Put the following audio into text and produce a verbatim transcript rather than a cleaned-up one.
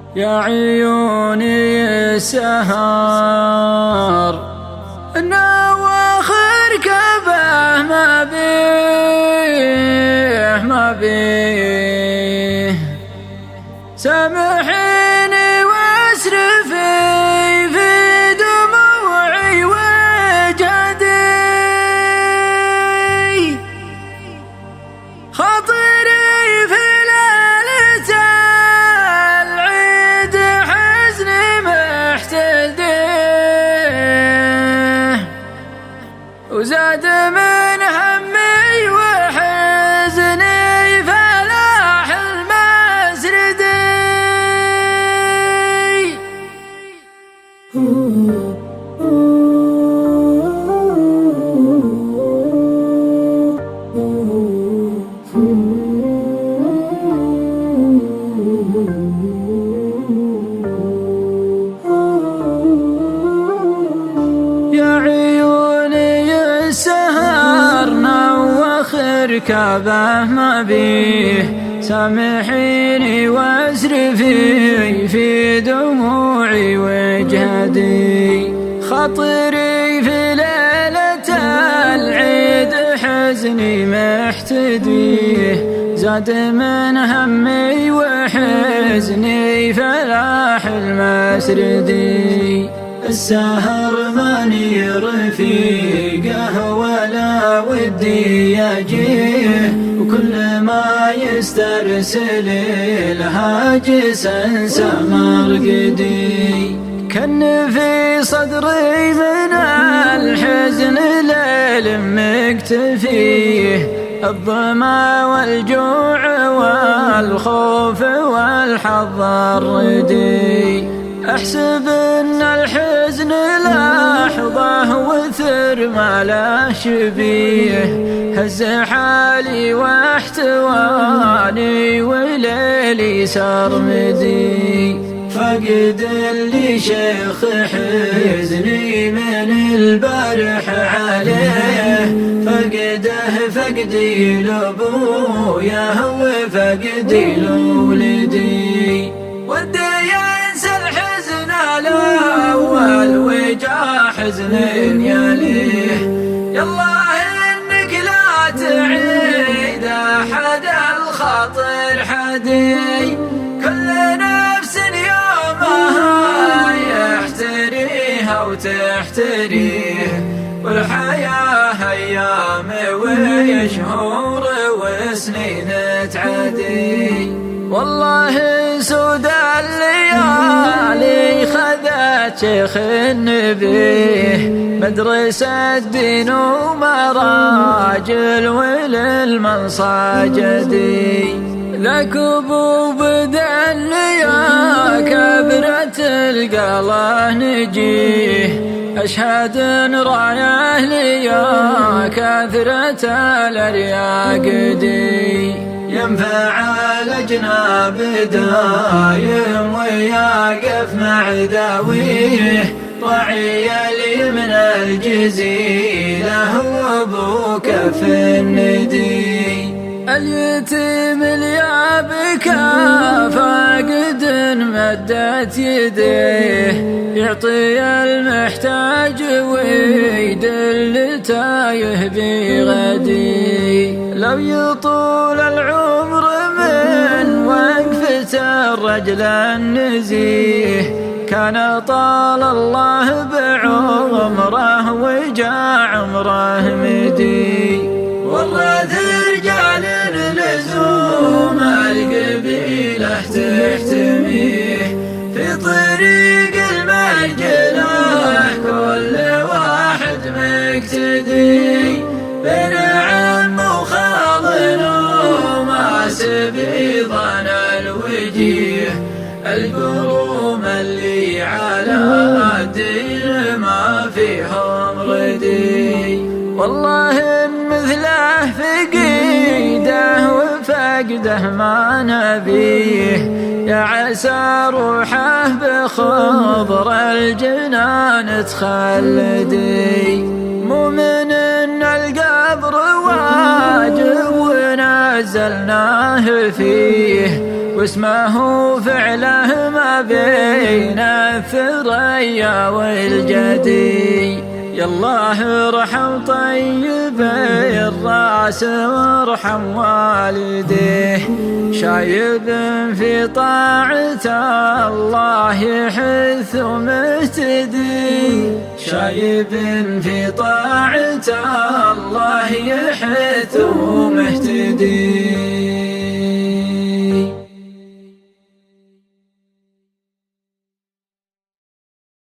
يا عيوني السهر نواخر كبه ما بيه ما بيه سامحيني واسرفي في دموعي وجهدي خاطري في ليلة العيد حزني محتدي وزاد من همي وحزني فلاح المسردي يا عيوني السهر نواخر كعبه ما بيه سامحيني واسرفي في دموعي وجهدي خاطري في ليلة العيد حزني محتديه زاد من همي وحزني فلاح المسردي السهر ماني رفيقه ولا ودي اجيه وكل ما يسترسل الهاجس انسى مرقدي كن في صدري من الحزن ليل مكتفيه الظما والجوع والخوف والحظ الردي أحسب أن الحزن لحظة وثر ما له شبيه هز حالي واحتواني وليلي سرمدي فقد اللي شيخ حزني من البارح عليه فقده فقدي لأبويا وفقدي لولدي ودي الأول وجا حزن يليه يالله إنك لا تعيد أحد الخاطر حدي كل نفس يومها يحتريها وتحتريه والحياة أيام وشهور وسنين تعدي والله سود الليالي خذت شيخ النبيه مدرسة دين ومراجل وللمنصاجدي ذاك ابو بدل يا كبرة القلة نجيه أشهد ان رايه ليا كثرة الأرياق دي ينفع الأجناب دايم ويقف مع ذويه رعي لي من الجزيلة وابو كف الندي اليتيم اللي بكى فاقد مدت يديه يعطي المحتاج ويدل تايه بغدي لو يطول العمر من وقفة الرجل النزيه كان طال الله بعمره وجا عمره مدي ورث رجال لزوم القبيلة تحتميه في طريق المجنة كل واحد مقتدي بين عم وخال وما سبيضان الوجيه القروم اللي على الدين ما فيهم ردي والله إن مثله فقيده وفقده ما نبيه يا عسى روحه بخضر الجنان تخلدي مؤمن إن القبر واجب ونزلناه فيه واسمه فعله ما بين الثريا والجدي. يالله ارحم طيب الراس وارحم والديه، شايب في طاعة الله يحث ومهتدي، شايب في طاعة الله يحث ومهتدي.